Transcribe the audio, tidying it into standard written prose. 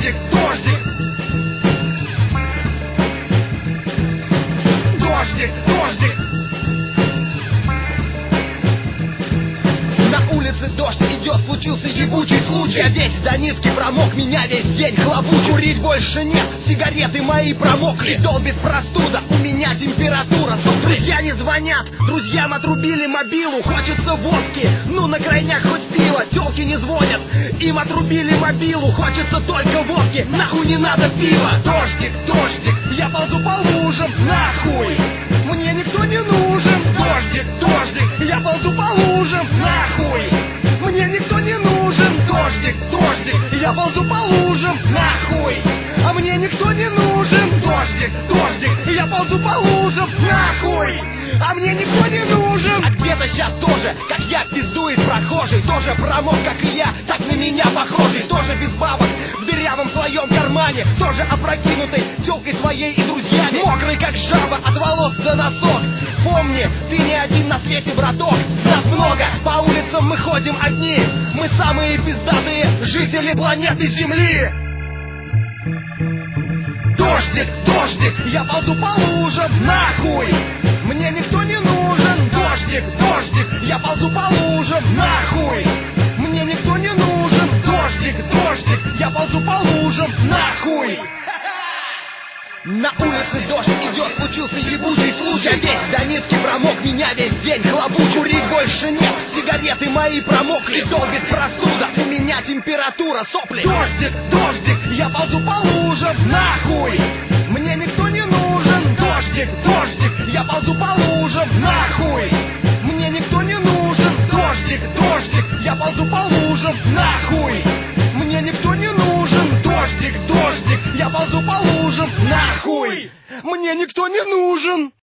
Дождик, дождик. Дождик, дождик. На улице дождь идет, случился ебучий случай. Я весь до нитки промок, меня весь день хлопуч. Курить больше нет, сигареты мои промокли. Долбит простуда, у меня температура. Друзья не звонят, друзьям отрубили мобилу. Хочется водки, ну на крайняк хоть пиво. Тёлки не звонят, им отрубили мобилу. Хочется только водки, нахуй не надо пива. Дождик, дождик. Я ползу по лужам, нахуй, мне никто не нужен. Дождик, дождик. Я ползу по лужам, нахуй, мне никто не нужен. Дождик, дождик. Я ползу по лужам, нахуй, а мне никто не нужен. Дождик, дождик. Я ползу по лужам, нахуй, а мне никто не нужен. А где-то сейчас тоже, как я, пиздует прохожий. Тоже промок, как и я, так на меня похожий. Тоже без бабок, в дырявом своем кармане. Тоже опрокинутый тёлкой своей и друзьями. Мокрый, как жаба, от волос до носок. Помни, ты не один на свете, браток. Нас много, по улицам мы ходим одни. Мы самые пиздатые жители планеты Земли. Дождик, дождик. Я ползу по лужам, нахуй, мне никто не нужен. Дождик, дождик. Я ползу по лужам, нахуй, мне никто не нужен. Дождик, дождик. Я ползу по лужам, нахуй. На улице дождь идет, случился ебучий случай. Я весь до нитки промок, меня весь день хлопуч. Курить больше нет, сигареты мои промокли. Долбит простуда, у меня температура, сопли. Дождик, дождик. Я ползу по лужам, нахуй, мне никто не нужен. Дождик, дождик. Я ползу по лужам, нахуй, мне никто не нужен. Дождик, дождик. Я ползу по лужам, нахуй, мне никто не нужен. Дождик, дождик. Я ползу по лужам, нахуй, мне никто не нужен.